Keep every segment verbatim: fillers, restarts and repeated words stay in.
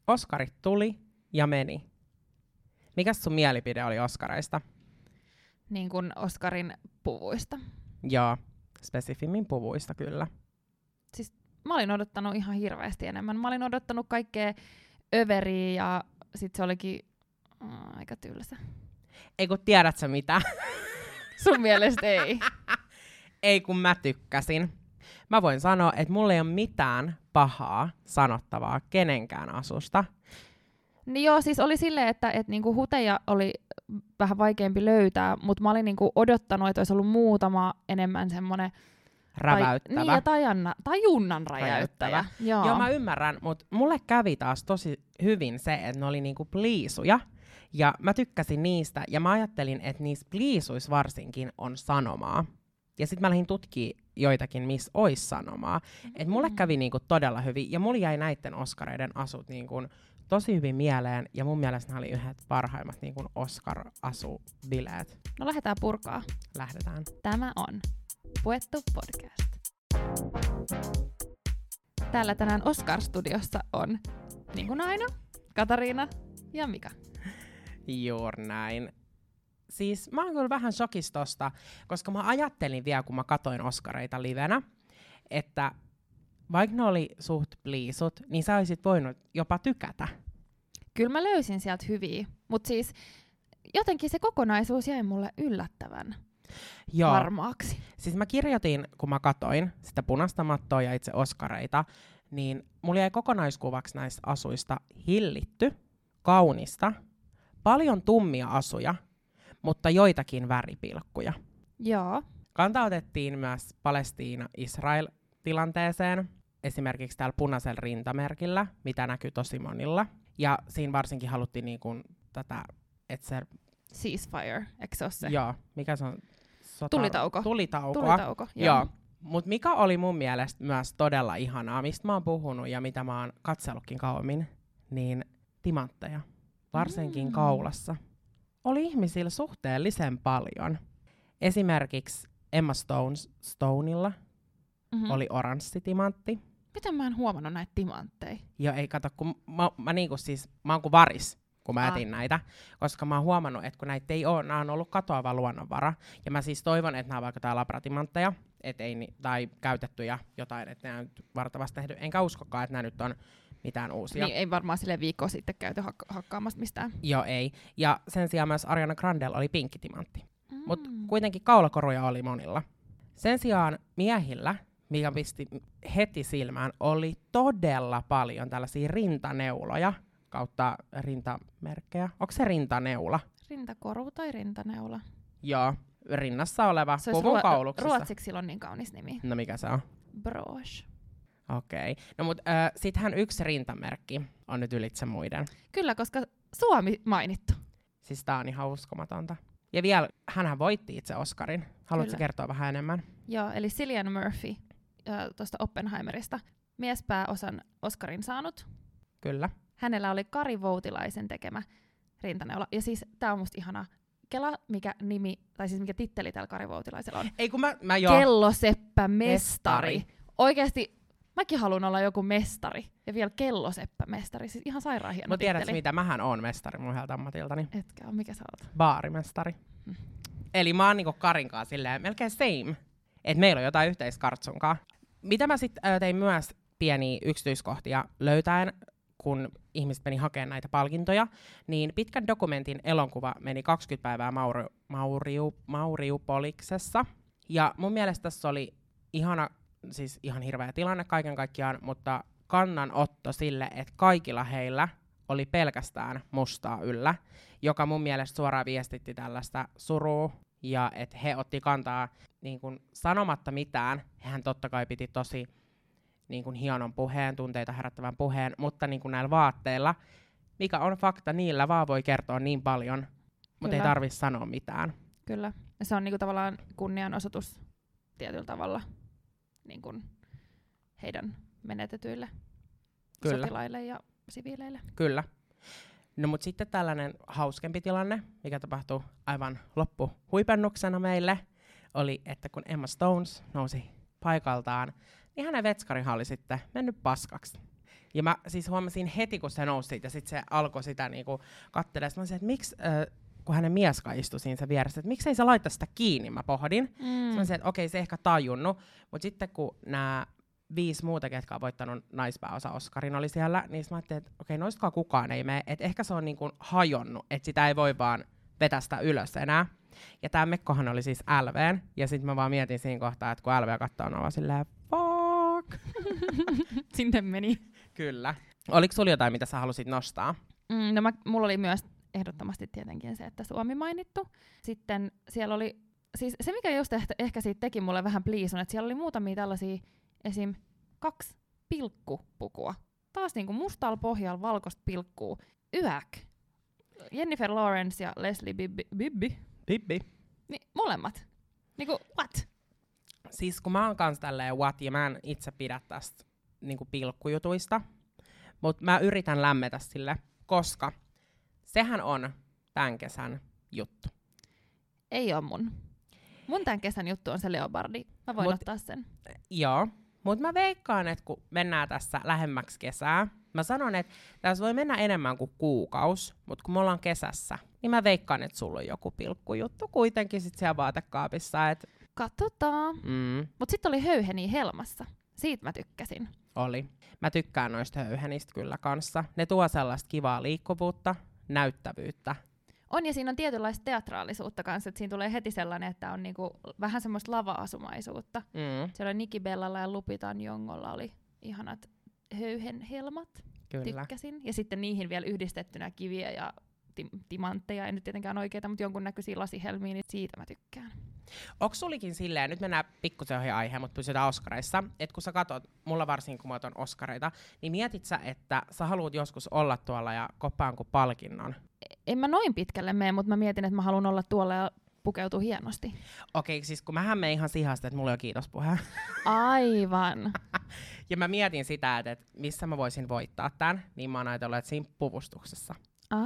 Oscarit tuli ja meni. Mikäs sun mielipide oli Oscareista? Niin kuin Oscarin puvuista. Joo, spesifimmin puvuista kyllä. Siis mä olin odottanut ihan hirveästi enemmän. Mä olin odottanut kaikkea överiä ja sit se olikin uh, aika tylsä. Ei kun tiedät sä mitä? Sun mielestä ei. Ei kun mä tykkäsin. Mä voin sanoa, että mulla ei ole mitään pahaa sanottavaa kenenkään asusta. Niin joo, siis oli silleen, että et niinku huteja oli vähän vaikeampi löytää, mutta mä olin niinku odottanut, että olisi ollut muutama enemmän semmoinen räväyttävä. Tai, niin, ja tajanna, tajunnan räjäyttävä. Joo. Joo, mä ymmärrän, mutta mulle kävi taas tosi hyvin se, että ne oli niinku pliisuja. Ja mä tykkäsin niistä, ja mä ajattelin, että niissä pliisuissa varsinkin on sanomaa. Ja sit mä lähdin tutkimaan joitakin, missä ois sanomaa. Mm-hmm. Et mulle kävi niinku todella hyvin, ja mulla jäi näitten Oscareiden asut niinku tosi hyvin mieleen, ja mun mielestä ne oli yhdet parhaimmat niinku Oscar-asubileet. No lähdetään purkaa. Lähdetään. Tämä on Puettu podcast. Täällä tänään Oscar-studiossa on, niin kuin aina, Katariina ja Mika. Juuri näin. Siis mä oon kyllä vähän shokissa tosta, koska mä ajattelin vielä, kun mä katoin Oscareita livenä, että vaikka ne oli suht pliisut, niin sä olisit voinut jopa tykätä. Kyllä mä löysin sieltä hyviä, mutta siis jotenkin se kokonaisuus jäi mulle yllättävän Joo. varmaaksi. Siis mä kirjoitin, kun mä katoin sitä punaista mattoa ja itse Oscareita, niin mulla jäi kokonaiskuvaksi näistä asuista hillitty, kaunista, paljon tummia asuja, mutta joitakin väripilkkuja. Joo. Kantaa otettiin myös Palestiina-Israel-tilanteeseen, esimerkiksi täällä punaisella rintamerkillä, mitä näkyy tosi monilla. Ja siinä varsinkin haluttiin niin kuin tätä, että se... Ceasefire, eikö se ole se? Joo, mikä se on? Sota... Tulitauko. Tulitauko. Tulitauko, joo. joo. Mutta mikä oli mun mielestä myös todella ihanaa, mistä mä oon puhunut ja mitä mä oon katsellutkin kauemmin, niin timantteja, varsinkin mm. kaulassa, oli ihmisillä suhteellisen paljon. Esimerkiksi Emma Stones, Stoneilla mm-hmm. oli oranssi timantti. Miten mä en huomannut näitä timantteja? Joo, ei kato, kun mä, mä, niinku siis, mä oon kuin varis, kun mä etin näitä, koska mä oon huomannut, että kun näitä ei ole, nämä on ollut katoava luonnonvara. Ja mä siis toivon, että nämä on vaikka tää labratimantteja, et ei ni, tai käytettyjä jotain, että nämä on nyt vartavasti tehty. Enkä uskokaan, että nämä nyt on mitään uusia. Niin, ei varmaan sille viikkoa sitten käyty hak- hakkaamassa mistään. Joo, ei. Ja sen sijaan myös Ariana Grandella oli pinkkitimantti. Mm. Mutta kuitenkin kaulakoruja oli monilla. Sen sijaan miehillä, mikä pisti heti silmään, oli todella paljon tällaisia rintaneuloja kautta rintamerkkejä. Onko se rintaneula? Rintakoru tai rintaneula? Joo, rinnassa oleva se puvun ruo- kauluksessa. Ruotsiksi sillä on niin kaunis nimi. No mikä se on? Broche. Okei. Okay. No mut äh, sittenhän yksi rintamerkki on nyt ylitse muiden. Kyllä, koska Suomi mainittu. Siis tää on ihan uskomatonta. Ja vielä, hänhän voitti itse Oscarin. Haluatko kertoa vähän enemmän? Joo, eli Cillian Murphy äh, tuosta Oppenheimerista. Miespääosan Oscarin saanut. Kyllä. Hänellä oli Kari Voutilaisen tekemä rintaneula. Ja siis tää on musta ihana. Kela, mikä nimi, tai siis mikä titteli tällä Kari Voutilaisella on. Ei kun mä, mä joo. Kelloseppä mestari. mestari. Oikeesti, mäkin haluan olla joku mestari. Ja vielä kelloseppä mestari. Siis ihan sairaan hieno Mut tiedätkö titteli. mitä? Mähän oon mestari mun yhdeltä ammatiltani. Etkä on, mikä sä oot? Baarimestari. Hmm. Eli mä oon niinku Karinkaan silleen melkein same. Et meillä on jotain yhteistä Kartsunkaan. Mitä mä sit äh, tein myös pieniä yksityiskohtia löytäen, kun ihmiset meni hakemaan näitä palkintoja, niin pitkän dokumentin elokuva meni kaksikymmentä päivää Mauri, Mauriu, Mauriupoliksessa. Ja mun mielestä tässä oli ihana, siis ihan hirveä tilanne kaiken kaikkiaan, mutta kannanotto sille, että kaikilla heillä oli pelkästään mustaa yllä, joka mun mielestä suoraan viestitti tällaista surua, ja että he otti kantaa niin kun sanomatta mitään. Hän totta kai piti tosi niin kuin hienon puheen, tunteita herättävän puheen, mutta niin kuin näillä vaatteilla, mikä on fakta, niillä vaan voi kertoa niin paljon, mutta ei tarvitse sanoa mitään. Kyllä. Ja se on niin kuin tavallaan kunnianosoitus tietyllä tavalla niin kuin heidän menetetyille Kyllä. sotilaille ja siviileille. Kyllä. No mutta sitten tällainen hauskempi tilanne, mikä tapahtui aivan loppuhuipennuksena meille, oli, että kun Emma Stones nousi paikaltaan, niin hänen vetskarihan oli sitten mennyt paskaksi. Ja mä siis huomasin heti, kun se nousi siitä, ja sitten se alkoi sitä niinku katselemaan. Mä olisin, että miksi, äh, kun hänen mieska istui siinä se vieressä, että miksei se laita sitä kiinni, mä pohdin. Mm. Mä olisin, että okei, se ehkä tajunnut. Mutta sitten kun nämä viisi muuta, ketkä on voittanut naispääosa Oscarin, oli siellä, niin mä ajattelin, että okei, noistakaan kukaan ei mene. Että ehkä se on niinku hajonnut, että sitä ei voi vaan vetästä ylös enää. Ja tää Mekkohan oli siis L V:n, ja sitten mä vaan mietin siinä kohtaa, että kun L V katsoo, on vaan silleen, fuck. Sinne meni. Kyllä. Oliko sulla jotain, mitä sä halusit nostaa? Mm, no mä, mulla oli myös ehdottomasti tietenkin se, että Suomi mainittu. Sitten siellä oli, siis se mikä just ehkä, ehkä siitä teki mulle vähän pliisun, että siellä oli muutamia tällaisia, esim. kaksi pilkkupukua. Taas niinku mustalla pohjalla valkoista pilkkuu. Yäk. Jennifer Lawrence ja Leslie Bibby. Bibby. Bibby. Niin, molemmat. Niinku, what? Siis kun mä oon kans tälleen what, ja mä en itse pidä tästä niinku pilkkujutuista, mut mä yritän lämmetä sille, koska sehän on tämän kesän juttu. Ei oo mun. Mun tämän kesän juttu on se leopardi. Mä voin Mut, ottaa sen. Joo, mutta mä veikkaan, että kun mennään tässä lähemmäksi kesää, mä sanon, että tässä voi mennä enemmän kuin kuukaus, mutta kun me ollaan kesässä, niin mä veikkaan, että sulla on joku pilkkujuttu kuitenkin sit siellä vaatekaapissa. Et... Katsotaan. Mm. Mut sit oli höyheniä helmassa. Siitä mä tykkäsin. Oli. Mä tykkään noista höyhenistä kyllä kanssa. Ne tuo sellaista kivaa liikkuvuutta, näyttävyyttä. On, ja siinä on tietynlaista teatraalisuutta kanssa, että siinä tulee heti sellainen, että on niinku vähän semmoista lava-asumaisuutta. Mm. Siellä oli Nikki Bellalla ja Lupita Nyong'olla oli ihanat höyhenhelmat. Kyllä. Tykkäsin. Ja sitten niihin vielä yhdistettynä kiviä ja tim- timantteja, ei nyt tietenkään oikeita, mutta jonkunnäköisiä lasihelmiä, niin siitä mä tykkään. Onko sulikin silleen, nyt mennään pikkusen ohi aiheen, mutta pysytään Oscareissa, että kun sä katot, mulla varsinkin kun mä otan Oscareita, niin mietit sä, että sä haluat joskus olla tuolla ja koppaan kuin palkinnon? En mä noin pitkälle mene, mutta mä mietin, että mä haluan olla tuolla ja pukeutua hienosti. Okei, okay, siis kun mähän menen ihan sihasta, että mulla on kiitospuhe. Aivan. Ja mä mietin sitä, että, että missä mä voisin voittaa tän, niin mä oon ajatellut, että siinä puvustuksessa.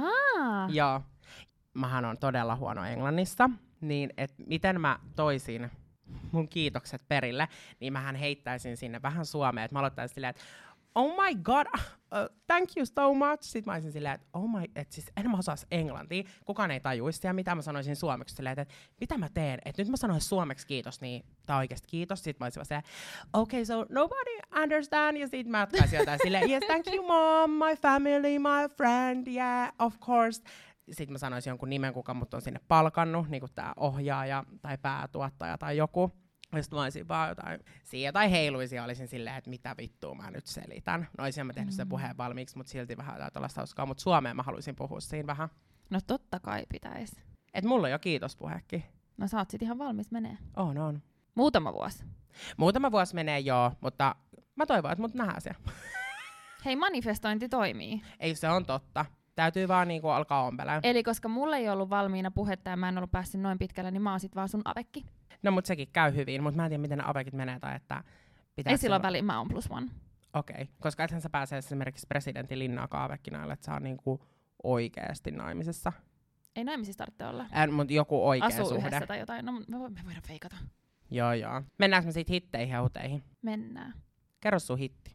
Aa. Joo. Mähän on todella huono englannissa, niin että miten mä toisin mun kiitokset perille, niin mähän heittäisin sinne vähän suomea, että mä aloittaisin silleen, että oh my god, uh, thank you so much. Sitten mä olisin silleen, että oh my, että siis en mä osaisi englantia, kukaan ei tajuisi, ja mitä mä sanoisin suomeksi silleen, että mitä mä teen, että nyt mä sanoisin suomeksi kiitos, niin tää on oikeesti kiitos. Sitten mä olisin silleen, okay, so nobody understand, ja sit mä jatkaisin jotain silleen, yes, thank you mom, my family, my friend, yeah, of course. Sitten mä sanoisin jonkun nimen, kuka mut on sinne palkannut, niin kuin tää ohjaaja tai päätuottaja tai joku. Ja sit mä olisin vaan jotain, siinä jotain heiluisia, olisin silleen, että mitä vittua mä nyt selitän. No olisin mä tehnyt mm. sen puheen valmiiksi, mutta silti vähän jotain tällaista hauskaa. Mutta suomeen mä haluaisin puhua siinä vähän. No totta kai pitäis. Et mulla on jo kiitospuhekin. No sä oot sit ihan valmis menee. On, on. Muutama vuosi. Muutama vuosi menee joo, mutta mä toivon, että mut nähdään siellä. Hei, manifestointi toimii. Ei, se on totta. Täytyy vaan niinku alkaa ompelää. Eli koska mulla ei ollut valmiina puhetta ja mä en ollut päässyt noin pitkälle, niin mä oon sit vaan sun avekki. No mut sekin käy hyvin, mut mä en tiedä miten ne avekit menee tai että pitää. Ei silloin väliin, mä oon plus one. Okei, okay. Koska ethän sä pääsee esimerkiksi presidentin linnaakaan avekkinaille, että sä on niinku oikeesti naimisessa. Ei naimisissa tarvitse olla. En, mut joku oikea Asuu suhde. Yhdessä tai jotain, no me, vo- me voidaan feikata. Joo joo. Mennäänkö me siitä hitteihin ja huteihin? Mennään. Kerro sun hitti.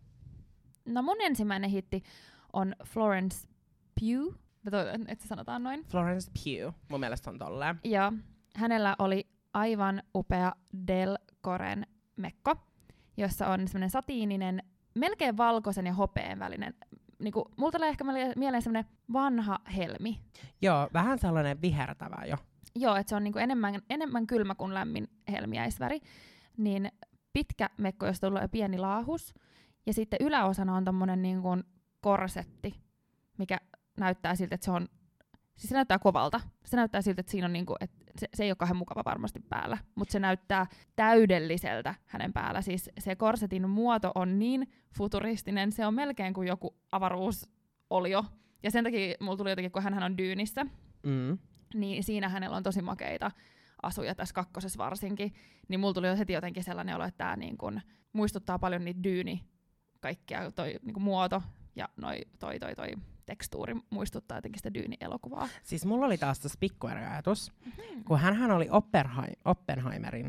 No mun ensimmäinen hitti on Florence Pugh. Mä toivon, että se sanotaan noin. Florence Pugh. Mun mielestä on tolleen. Ja hänellä oli aivan upea Delcoren mekko, jossa on semmoinen satiininen, melkein valkoisen ja hopeen välinen. Niinku, mulla tulee ehkä mieleen semmoinen vanha helmi. Joo, vähän sellainen vihertävä jo. Joo, että se on niinku enemmän, enemmän kylmä kuin lämmin helmiäisväri. Niin pitkä mekko, josta tulee pieni laahus. Ja sitten yläosana on tommonen niinku korsetti, mikä näyttää siltä, että se on, siis se näyttää kovalta. Se näyttää siltä, että siinä on niinku, että se, se ei ole kauhean mukava varmasti päällä, mutta se näyttää täydelliseltä hänen päällä. Siis se korsetin muoto on niin futuristinen, se on melkein kuin joku avaruusolio. Ja sen takia mulla tuli jotenkin, kun hän on Dyynissä, mm. niin siinä hänellä on tosi makeita asuja tässä kakkosessa varsinkin. Niin mulla tuli heti jotenkin sellainen olo, että tämä niin kun muistuttaa paljon niitä Dyyni kaikkia, toi niin kun muoto ja noi, toi toi toi tekstuuri muistuttaa jotenkin sitä Dyyni-elokuvaa. Siis mulla oli taas tässä pikkuajatus, mm-hmm. kun hänhän oli Oppenheim- Oppenheimerin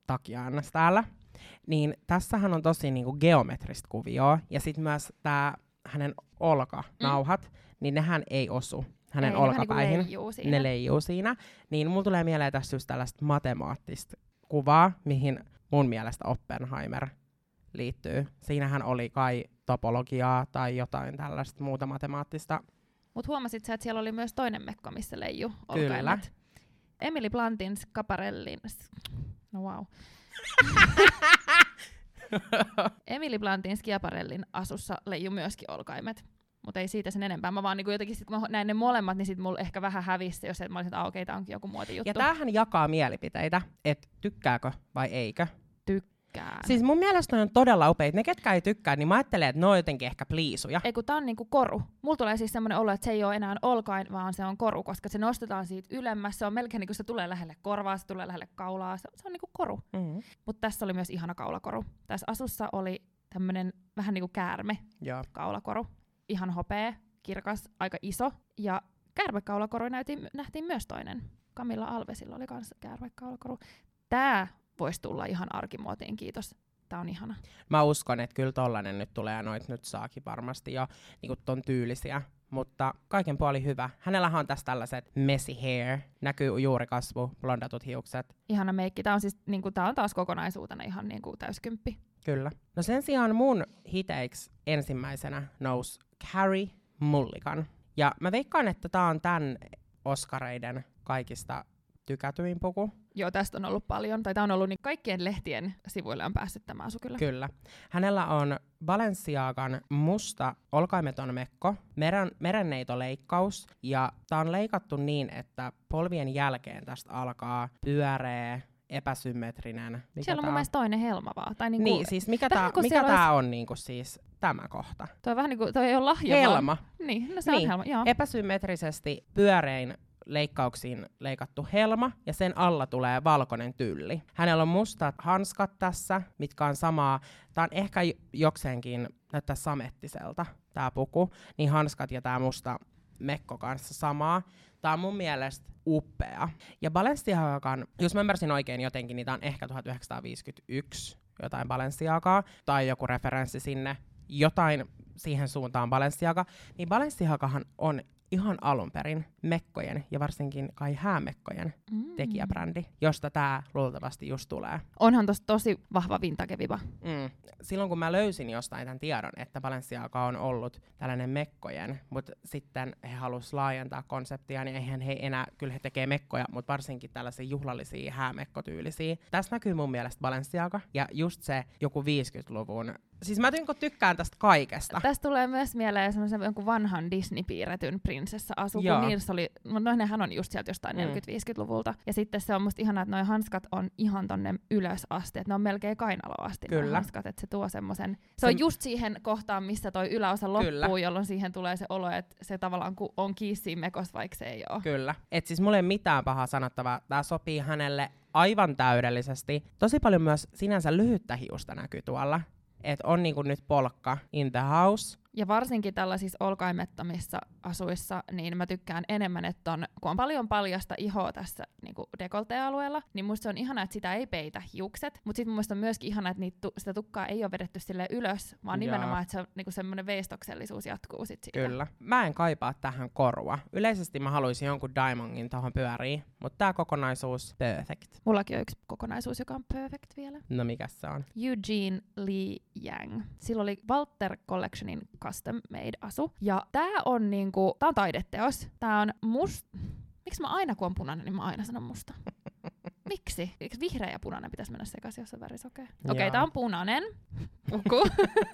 takiaannas täällä, niin tässähän on tosi niinku geometrista kuvioa, ja sitten myös tämä hänen olkanauhat, mm. niin nehän ei osu hänen ei, olkapäihin. Ne leijuu siinä. Ne leijuu siinä. Niin mulla tulee mieleen tässä just tällaista matemaattista kuvaa, mihin mun mielestä Oppenheimer liittyy. Siinähän oli kai topologiaa tai jotain tällaista muuta matemaattista. Mut huomasit sä, että siellä oli myös toinen mekko, missä leijuu Kyllä. olkaimet. Emily Blunt'in Schiaparellin... No wow. Emily Blunt'in Schiaparellin asussa leijuu myöskin olkaimet. Mutta ei siitä sen enempää. Mä vaan niinku jotenkin sit, kun mä näin ne molemmat, niin sit mulla ehkä vähän hävisi, jos et mä olisin, että okei, tää onkin joku muotijuttu. Ja tämähän jakaa mielipiteitä, että tykkääkö vai eikö. Tykkään. Siis mun mielestä on todella upeita. Ne, ketkä ei tykkää, niin mä ajattelen, että ne on jotenkin ehkä pliisuja. Ei kun tää on niinku koru. Mulla tulee siis semmoinen olo, että se ei ole enää olkain, vaan se on koru, koska se nostetaan siitä ylemmäs. Se on melkein niinku se tulee lähelle korvaa, se tulee lähelle kaulaa. Se, se on niinku koru. Mm-hmm. Mutta tässä oli myös ihana kaulakoru. Tässä asussa oli tämmönen vähän niinku käärme ja. kaulakoru. Ihan hopea, kirkas, aika iso. Ja käärmekaulakoru nähtiin, nähtiin myös toinen. Camilla Alvesilla oli kanssa käärmekaulakoru. Tää voisi tulla ihan arkimuotiin, kiitos. Tää on ihana. Mä uskon, että kyllä tollanen nyt tulee, ja noit nyt saakin varmasti jo niin ton tyylisiä. Mutta kaiken puoli hyvä. Hänellähän on tässä tällaiset messy hair, näkyy juurikasvu, blondatut hiukset. Ihana meikki. Tää on, siis, niinku, tää on taas kokonaisuutena ihan niinku täyskymppi. Kyllä. No sen sijaan mun hiteiksi ensimmäisenä nousi Carey Mulligan. Ja mä veikkaan, että tää on tän Oscareiden kaikista tykätyin puku. Joo, tästä on ollut paljon. Tai tää on ollut niin kaikkien lehtien sivuille on päässyt tämä asu kyllä. Kyllä. Hänellä on Balenciagan musta olkaimeton mekko, meren, merenneitoleikkaus. Ja tää on leikattu niin, että polvien jälkeen tästä alkaa pyöreä, epäsymmetrinen. Mikä siellä on mun mielestä toinen helma vaan. Tai niinku, niin, siis mikä tää, mikä tää olisi... on niinku siis tämä kohta? Toi on vähän niinku, toi ei ole lahja helma. Vaan. Niin, no se niin. on helma, joo. Epäsymmetrisesti pyörein leikkauksiin leikattu helma, ja sen alla tulee valkoinen tylli. Hänellä on mustat hanskat tässä, mitkä on samaa. Tää on ehkä jokseenkin näyttää samettiselta, tää puku. Niin hanskat ja tää musta mekko kanssa samaa. Tää on mun mielestä upea. Ja Balenciagan, jos mä ymmärsin oikein jotenkin, niin tää on ehkä tuhatyhdeksänsataaviisikymmentäyksi jotain Balenciagaa, tai joku referenssi sinne, jotain siihen suuntaan Balenciaga. Niin Balenciagahan on ihan alun perin mekkojen ja varsinkin kai häämekkojen mm. tekijäbrändi, josta tää luultavasti just tulee. Onhan tossa tosi vahva vintage-viba. Mm. Silloin kun mä löysin jostain tämän tiedon, että Balenciaga on ollut tällainen mekkojen, mutta sitten he halusivat laajentaa konseptia, niin eihän he enää, kyllä he tekee mekkoja, mutta varsinkin tällaisia juhlallisia häämekkotyylisiä. Tässä näkyy mun mielestä Balenciaga ja just se joku viisikymmentäluvun. Siis mä tykkään tästä kaikesta. Tästä tulee myös mieleen semmoisen jonkun vanhan Disney-piirretyn prinsessa-asu, Joo. kun niissä oli, no nehän on just sieltä jostain mm. neljäkymmentä-viisikymmentäluvulta. Ja sitten se on musta ihanaa, että noi hanskat on ihan tonne ylös asti, että ne on melkein kainaloa asti. Kyllä. Hanskat, että se tuo semmoisen, se, se on just siihen kohtaan, missä toi yläosa loppuu, Kyllä. jolloin siihen tulee se olo, että se tavallaan on kiinni mekos, vaikka se ei ole. Kyllä. Et siis mulla ei mitään pahaa sanottavaa. Tää sopii hänelle aivan täydellisesti. Tosi paljon myös sinänsä lyhyttä hiusta näkyy tuolla. Että on niinku nyt polkka in the house. Ja varsinkin tällaisissa olkaimettomissa asuissa, niin mä tykkään enemmän, että on, kun on paljon paljasta ihoa tässä niin dekoltealueella, niin musta se on ihanaa, että sitä ei peitä hiukset. Mutta sitten mun mielestä on myöskin ihanaa, että niitä, sitä tukkaa ei ole vedetty sille ylös, vaan Jaa. nimenomaan, että se on niin semmoinen veistoksellisuus jatkuu sit siitä. Kyllä. Mä en kaipaa tähän korua. Yleisesti mä haluaisin jonkun diamondin tohon pyöriin, mutta tää kokonaisuus perfect. Mullakin on yksi kokonaisuus, joka on perfect vielä. No mikä se on? Eugene Lee Yang. Sillä oli Walter Collectionin custom made asu. Ja tää on niinku, tää on taideteos. Tää on must... Miksi mä aina kun on punainen, niin mä aina sanon musta? Miksi? Eikö vihreä ja punainen pitäisi mennä sekaisin, jos on värisokea? Okei, okay, tää on punainen. Uku.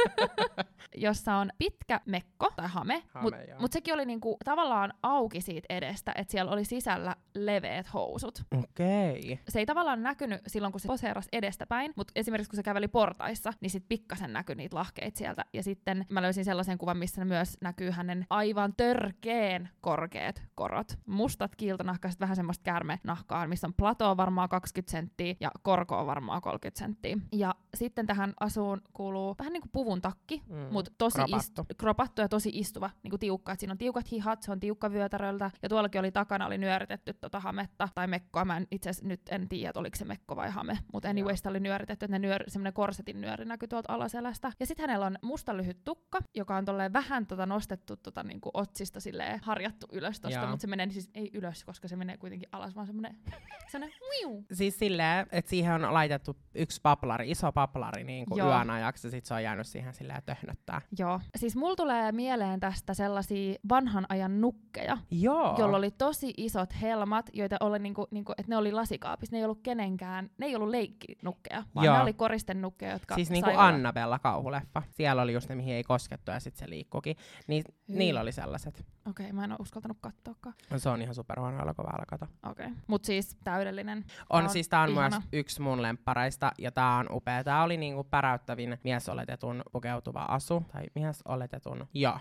Jossa on pitkä mekko tai hame, hame mutta mut sekin oli niinku tavallaan auki siitä edestä, että siellä oli sisällä leveät housut. Okei. Okay. Se ei tavallaan näkynyt silloin, kun se poseerasi edestäpäin, mutta esimerkiksi kun se käveli portaissa, niin sit pikkasen näkyi niitä lahkeita sieltä. Ja sitten mä löysin sellaisen kuvan, missä myös näkyy hänen aivan törkeen korkeat korot. Mustat kiiltonahkaiset, vähän semmoista käärmenahkaa, missä on platoa varmaan varmaan kaksikymmentä senttiä ja korko on varmaan kolmekymmentä senttiä. Ja sitten tähän asuun kuuluu vähän niinku puvun takki, mm, mutta tosi kropattu. Ist- kropattu ja tosi istuva, niinku tiukka. Et siinä on tiukat hihat, se on tiukka vyötäröltä ja tuollakin oli takana oli nyöritetty tota hametta tai mekkoa. Mä en itse asiassa nyt en tiedä, että oliko se mekko vai hame, mutta anyways sitä oli nyöritetty, että ne nyör, semmoinen korsetin nyöri näkyy tuolta alaselästä. Ja sitten hänellä on musta lyhyt tukka, joka on tolleen vähän tota nostettu tota niinku otsista silleen harjattu ylös tosta, mutta se menee siis ei ylös, koska se menee kuitenkin alas, vaan semmoinen semmoinen wiu. Siis silleen, että siihen on laitettu yksi paplari, iso paplari niin kuin yön ajaksi, ja sit se on jäänyt siihen silleen töhnöttää. Joo. Siis mulla tulee mieleen tästä sellaisia vanhan ajan nukkeja, Joo. jolla oli tosi isot helmat, joita oli niinku, niinku, että ne oli lasikaapissa, ne ei ollut kenenkään, ne ei ollut leikkinukkeja, vaan Joo. ne oli koristennukkeja, jotka siis niinku olla... Annabella kauhuleffa. Siellä oli just ne, mihin ei koskettu, ja sit se liikkuukin. Niin Hyi. niillä oli sellaiset. Okei, okay, mä en oo uskaltanut katsoakaan. Se on ihan superhuono elokuva, älä kato. Okei. Okay. Mut siis täydellinen. On, Tää on siis tää on ihana. myös yksi mun lemppareista, ja tää on upea. Tää oli niinku päräyttävin miesoletetun pukeutuva asu, tai miesoletetun, joo.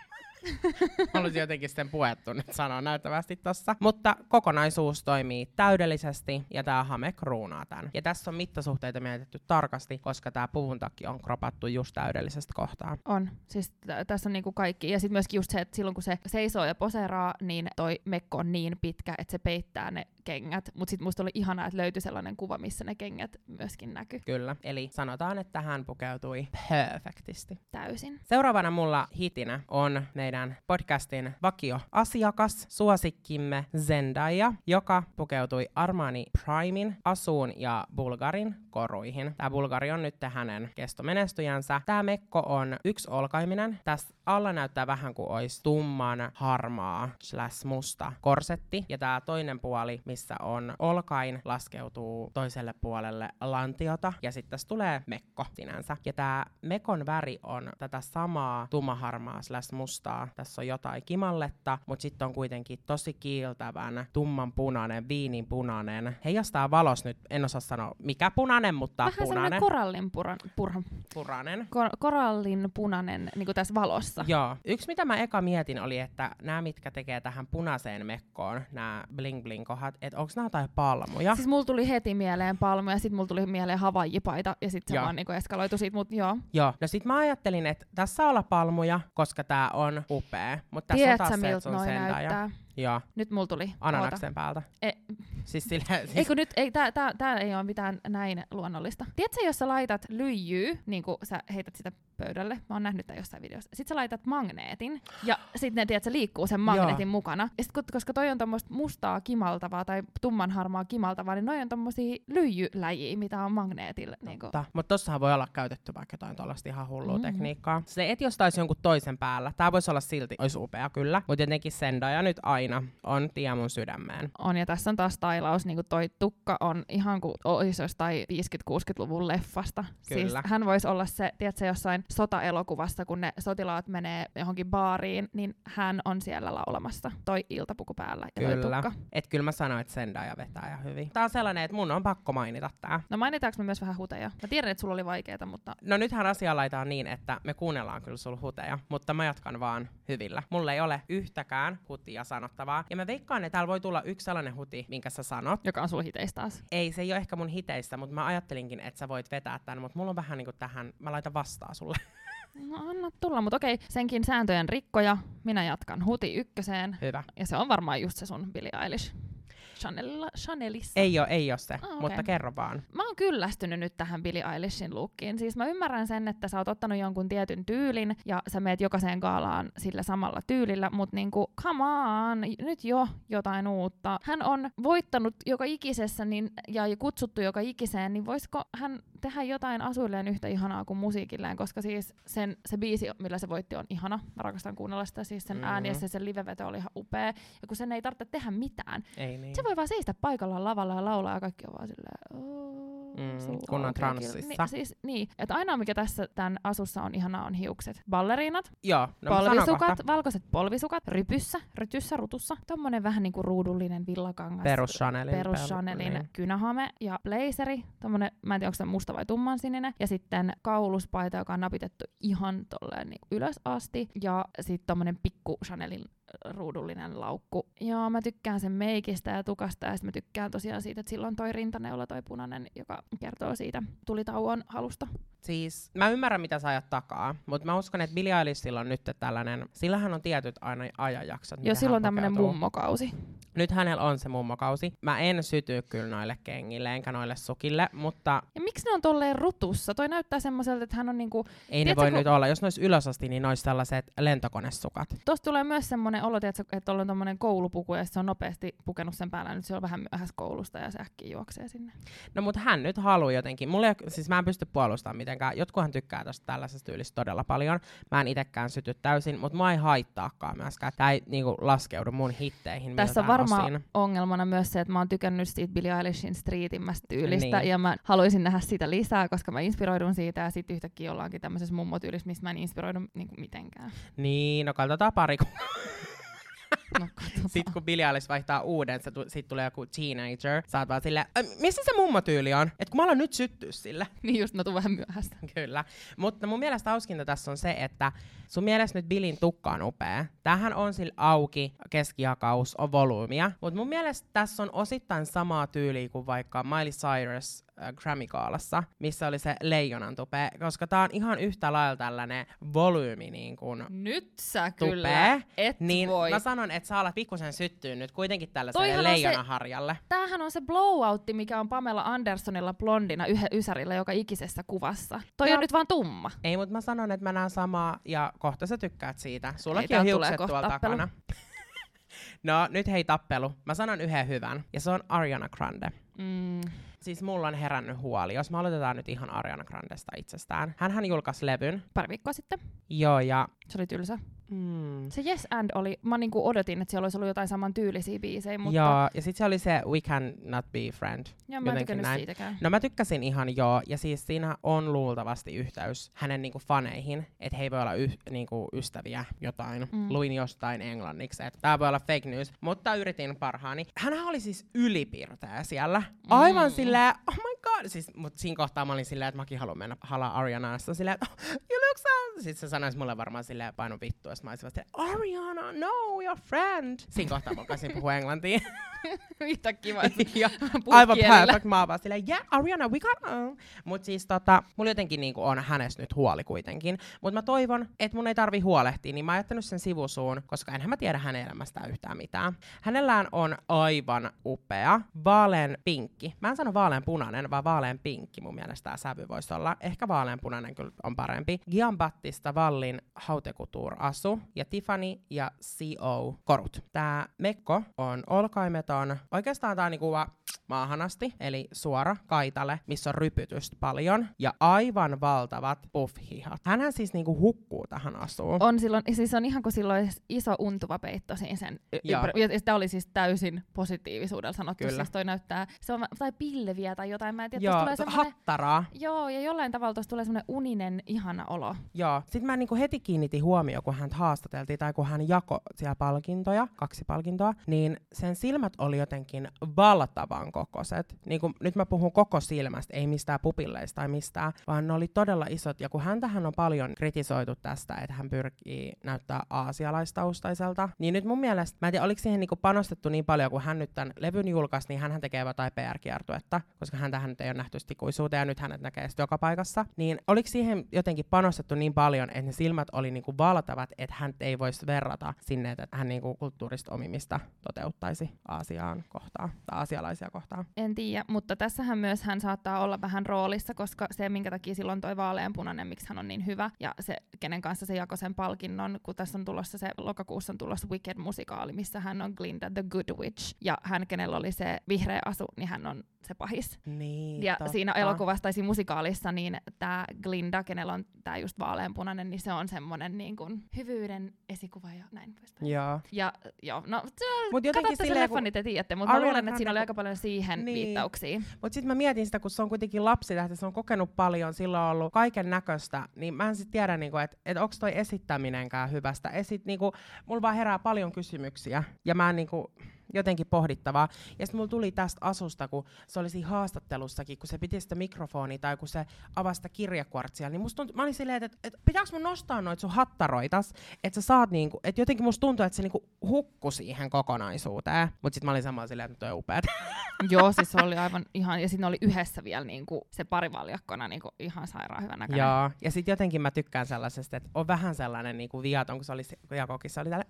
Haluaisin jotenkin sitten puettu nyt sanoa näyttävästi tossa. Mutta kokonaisuus toimii täydellisesti, ja tää hame kruunaa tän. Ja tässä on mittasuhteita mietitty tarkasti, koska tää puvun takki on kropattu just täydellisestä kohtaa. On. Siis t- tässä on niinku kaikki. Ja sitten myöskin just se, että silloin kun se seisoo ja poseraa, niin toi mekko on niin pitkä, että se peittää ne kengät. Mut sit musta oli ihanaa, että löytyi sellainen kuva, missä ne kengät myöskin näkyy. Kyllä. Eli sanotaan, että hän pukeutui perfektisti. Täysin. Seuraavana mulla hitinä on meidän podcastin vakioasiakas, suosikkimme Zendaya, joka pukeutui Armani Primein, asuun ja Bulgarin koruihin. Tää Bulgari on nyt hänen kestomenestyjänsä. Tää mekko on yksiolkaiminen. Tässä alla näyttää vähän kuin olisi tumman harmaa slash musta korsetti. Ja tää toinen puoli, missä on olkain, laskeutuu toiselle puolelle lantiota. Ja sitten tässä tulee mekko sinänsä. Ja tää mekon väri on tätä samaa tummaharmaa slash mustaa. Tässä on jotain kimalletta, mutta sitten on kuitenkin tosi kiiltävän, tumman punainen, viinin punainen. Heijastaa valos nyt, en osaa sanoa mikä punainen, mutta vähän punainen. semmoinen korallin pura, pura, Purainen. kor, korallin punainen, niin kuin tässä valossa. Joo. Yksi mitä mä eka mietin oli, että nämä mitkä tekee tähän punaiseen mekkoon, nämä bling bling kohdat, että onko nämä jotain palmuja? Siis mulla tuli heti mieleen palmu ja sit mulla tuli mieleen havajipaita ja sit se Joo. vaan niinku eskaloitu siitä, mut joo. Joo. No sit mä ajattelin, että tässä saa olla palmuja, koska tää on upea. Mutta tässä Tiedätkö on taas se, että miltä se on noi Zendaya. näyttää? Joo. Nyt mulla tuli. Ananaksen päältä. E- Siis sillä, siis... Eikö nyt, ei, tää, tää, tää ei ole mitään näin luonnollista. Tiedätkö, jos sä laitat lyijyä, niin kuin sä heität sitä pöydälle, mä oon nähnyt tän jossain videossa, sit sä laitat magneetin, ja sit ne, tiedät, se liikkuu sen magneetin Joo. mukana. Ja sit, koska toi on tommoista mustaa kimaltavaa tai tummanharmaa kimaltavaa, niin noi on tommosia lyijyläjiä, mitä on magneetilla. Niin kuin. Mutta tossahan voi olla käytetty vaikka jotain tollaista ihan hullua Mm. tekniikkaa. Se, et jos taisi jonkun toisen päällä, tää voisi olla silti, olisi upea kyllä, mutta jotenkin Zendaya nyt aina on tie mun sydämeen. On, ja tässä on taas stylaus, niin kuin toi tukka on ihan kuin olisi jostain viisikymmentä-kuusikymmentäluvun leffasta. Kyllä. Siis hän voisi olla se, tiedätkö, jossain sotaelokuvassa, kun ne sotilaat menee johonkin baariin, niin hän on siellä laulamassa toi iltapuku päällä ja toi Kyllä. tukka. Et kyllä mä sanoin, että Zendaya vetää ja hyvin. Tää on sellainen, että mun on pakko mainita tää. No mainitaanko me myös vähän huteja? Mä tiedän, että sulla oli vaikeeta, mutta... No nythän asia laitaan niin, että me kuunnellaan kyllä sul huteja, mutta mä jatkan vaan hyvillä. Mulla ei ole yhtäkään hutia sanottavaa. Ja mä veikkaan, että täällä voi tulla yksi sellainen huti, minkä sä sanot. Joka on sulla hiteistä taas. Ei, se ei ole ehkä mun hiteissä, mutta mä ajattelinkin, että sä voit vetää tän, mutta mulla on vähän niinku tähän, mä laitan vastaan sulle. No anna tulla, mutta okei, senkin sääntöjen rikkoja. Minä jatkan huti ykköseen. Hyvä. Ja se on varmaan just se sun Billie Eilish. Chanel, Chanelissa. Ei oo, ei oo se, Ah, okay. mutta kerro vaan. Mä oon kyllästynyt nyt tähän Billie Eilishin lookiin. Siis mä ymmärrän sen, että sä oot ottanut jonkun tietyn tyylin ja sä meet jokaiseen gaalaan sillä samalla tyylillä, mutta niinku, come on, nyt jo jotain uutta. Hän on voittanut joka ikisessä niin, ja kutsuttu joka ikiseen, niin voisiko hän tehdä jotain asuilleen yhtä ihanaa kuin musiikilleen, koska siis sen, se biisi, millä se voitti, on ihana. Mä rakastan kuunnella sitä, siis sen mm-hmm. ääni ja se, sen liveveto oli ihan upea. Ja kun sen ei tarvitse tehdä mitään, ei niin. se voi vaan seistä paikallaan lavalla ja laulaa ja kaikki on vaan silleen, mm, kun on transsissa. Ni, siis, niin, että ainoa mikä tässä tämän asussa on ihanaa on hiukset. Balleriinat, Joo, no polvisukat, valkoiset polvisukat, rypyssä, rytyssä, rutussa. Tommonen vähän niinku ruudullinen villakangas. Perus Chanelin. Perus Chanelin niin. kynähame ja blazeri. Tommonen, mä en tiedä onko se musta vai tummansininen. Ja sitten kauluspaita, joka on napitettu ihan tolleen niin ylös asti. Ja sitten tommonen pikku Chanelin ruudullinen laukku. Joo, mä tykkään sen meikistä ja tukasta ja sit mä tykkään tosiaan siitä, että silloin toi rintaneula, toi punainen, joka kertoo siitä tulitauon halusta. Siis mä ymmärrän, mitä sä ajat takaa, mutta mä uskon, että Billie Eilishillä on nyt tällainen, sillähän on tietyt aina ajanjaksot. Joo, silloin tämmönen mummokausi. Nyt hänellä on se mummokausi. Mä en syty kyllä noille kengille, enkä noille sukille, mutta... Ja miksi ne on tolleen rutussa? Toi näyttää semmoiselta, että hän on niinku... Ei tiedätkö, ne voi kun... nyt olla. Jos ne olisi ylösasti, niin ne olisi sellaiset lentokonesukat. Tosta tulee myös semmonen olo, tiedätkö, että on tommonen koulupuku ja se on nopeasti pukenut sen päällä. Nyt se on vähän myöhässä koulusta ja se äkkiä juoksee sinne. No mut hän nyt haluaa jotenkin. Mulle ei, siis mä en pysty puolustamaan mitenkään. Jotkuhan tykkää tosta tällaisesta tyylistä todella paljon. Mä en itekään syty täysin, mutta mua ei haittaakaan myöskään. Tää ei niinku laskeudu mun hitteihin. Tässä on varmaan ongelmana myös se, että mä oon tykännyt siitä Billie Eilishin streetimmästä tyylistä niin. Ja mä haluaisin nähdä sitä lisää, koska mä inspiroidun siitä ja sit yhtäkkiä ollaankin tämmöisessä mummotyylissä, mistä mä en inspiroidu niinku mitenkään. Niin, no katsotaan pari ku... No, sitten kun Billie Eilish vaihtaa uuden, se tu- sit tulee joku teenager. Sä oot vaan silleen, missä se mummotyyli on? Et kun mä alan nyt syttyä sille. Niin just, mä tuun vähän myöhästä. Kyllä. Mutta mun mielestä hauskinta tässä on se, että sun mielestä nyt Billin tukka on upea. Tämähän on sillä auki, keskiakaus, on volyymia. Mutta mun mielestä tässä on osittain samaa tyyliä kuin vaikka Miley Cyrus äh, Grammy-gaalassa, missä oli se leijonan tupe, koska tää on ihan yhtä lailla tällainen volyymi niin kuin nyt sä tupe, kyllä et niin voi. Mä sanon, että sä alat pikkusen syttyä nyt kuitenkin tällaiselle leijonaharjalle. Se, tämähän on se blowoutti, mikä on Pamela Andersonilla blondina yhä ysärillä joka ikisessä kuvassa. Toi ja on nyt vaan tumma. Ei, mutta mä sanon, että mä näen samaa ja kohta sä tykkäät siitä. Sullakin Ei, on hiukset tappelu. tuolla takana. No nyt hei tappelu. Mä sanon yhden hyvän ja se on Ariana Grande. Mm. Siis mulla on herännyt huoli, jos me aloitetaan nyt ihan Ariana Grandesta itsestään. Hänhän julkaisi levyn. Pari viikkoa sitten. Joo ja... Se oli tylsä. Mm. Se Yes and oli, mä niinku odotin, että siellä olisi ollut jotain saman tyylisiä biisejä, mutta... Joo, ja sit se oli se We Can Not Be Friend. Joo, mä en tykännyt siitäkään. No mä tykkäsin ihan joo, ja siis siinä on luultavasti yhteys hänen niinku faneihin, että he ei voi olla yh, niinku ystäviä jotain. Mm. Luin jostain englanniksi, että tää voi olla fake news, mutta yritin parhaani. Hänhän oli siis ylipirteä siellä. Aivan mm. silleen, oh my god. Siis, mut siinä kohtaa mä olin silleen, että mäkin haluan mennä halaa Arianasta silleen, oh, you look so... Sitten se sanoisi mulle varmaan silleen paino vittua, mä olisin vasta, Ariana, no, your friend. Siinä kohtaa mä alkaisin puhua englantia. Yhtä kiva. Aivan perfect. Mä oon vaan silleen, yeah, Ariana, we got uh. Mut siis tota, mulla jotenkin niinku on hänestä nyt huoli kuitenkin. Mut mä toivon, että mun ei tarvi huolehtia, niin mä oon jättänyt sen sivusuun, koska enhän mä tiedä hänen elämästään yhtään mitään. Hänellään on aivan upea, vaalean pinkki. Mä en sano vaalean punainen, vaan vaalean pinkki mun mielestä tää sävy voisi olla. Ehkä vaalean punainen kyllä on parempi. Giambattista Vallin Haute Couture asu ja Tiffany ja C O korut. Tää mekko on olkaimeton. Oikeastaan tää on niinku maahan asti, eli suora kaitale, missä on rypytystä paljon ja aivan valtavat puff-hihat. Hänhän siis niinku hukkuu tähän asuun. On silloin, siis on ihan kuin silloin iso untuva peitto siinä sen ympärillä. Ja sitä oli siis täysin positiivisuudella sanottu. Kyllä. Siis toi näyttää, se on tai pilleviä tai jotain, mä en tiedä. Joo, tulee semmonen, hattaraa. Joo, ja jollain tavalla tuossa tulee semmoinen uninen, ihana olo. Joo, sit mä niinku heti kiinnitin huomioon, kun häntä haastateltiin tai kun hän jakoi siellä palkintoja, kaksi palkintoa, niin sen silmät oli jotenkin valtavan kokoiset. Niin kun, nyt mä puhun koko silmästä, ei mistään pupilleista tai mistään, vaan ne oli todella isot. Ja kun häntähän on paljon kritisoitu tästä, että hän pyrkii näyttää aasialaistaustaiselta, niin nyt mun mielestä, mä en tiedä, oliko siihen niinku panostettu niin paljon, kun hän nyt tämän levyn julkaisi, niin hän tekee jotain P R-kiertuetta, koska häntähän nyt ei ole nähty ikuisuuteen ja nyt hänet näkee sitten joka paikassa. Niin oliko siihen jotenkin panostettu niin paljon, että ne silmät oli niinku valtavat, että hän ei voisi verrata sinne, että hän niinku kulttuurista omimista toteuttaisi Aasiaan kohtaan tai aasialaisia kohtaan. En tiedä, mutta tässähän myös hän saattaa olla vähän roolissa, koska se, minkä takia silloin toi vaaleanpunainen, miksi hän on niin hyvä, ja se, kenen kanssa se jakoi sen palkinnon, kun tässä on tulossa se, lokakuussa on tulossa Wicked-musikaali, missä hän on Glinda the Good Witch, ja hän, kenellä oli se vihreä asu, niin hän on se pahis. Niin, ja totta. Siinä elokuvassa tai siinä musikaalissa, niin tämä Glinda, kenellä on tämä just vaaleanpunainen, niin se on semmoinen niin kuin hyvyyden esikuva ja näin poispäin. Joo. Ja joo, no mut jotenkin katsotte sen leffan, niin te tiedätte, mutta mä luulen, että siinä oli aika paljon siihen niin. viittauksia. Mutta sitten mä mietin sitä, kun se on kuitenkin lapsitähti, se on kokenut paljon, sillä on ollut kaiken näköistä, niin mä en sitten tiedä, niinku, että et onko toi esittäminenkään hyvästä. Esit, niinku, mulla vaan herää paljon kysymyksiä, ja mä en niinku... jotenkin pohdittavaa. Ja sitten mulla tuli tästä asusta, kun se oli siinä haastattelussakin, kun se piti sitä mikrofonia tai kun se avasi sitä kirjakuortsia, niin musta tuntui, mä olin silleen, että, että pitääkö mun nostaa noita sun hattaroitas, että sä saat niinku, että jotenkin musta tuntuu, että se niinku hukkui siihen kokonaisuuteen. Mut sit mä olin samalla silleen, että toi on upeat. Joo, siis se oli aivan ihan, ja siinä oli yhdessä vielä niinku se parivaljakkona niinku ihan sairaan hyvän näköinen. Joo, ja sit jotenkin mä tykkään sellaisesta, että on vähän sellainen niinku viaton, kun se oli Jakokissa, oli tällä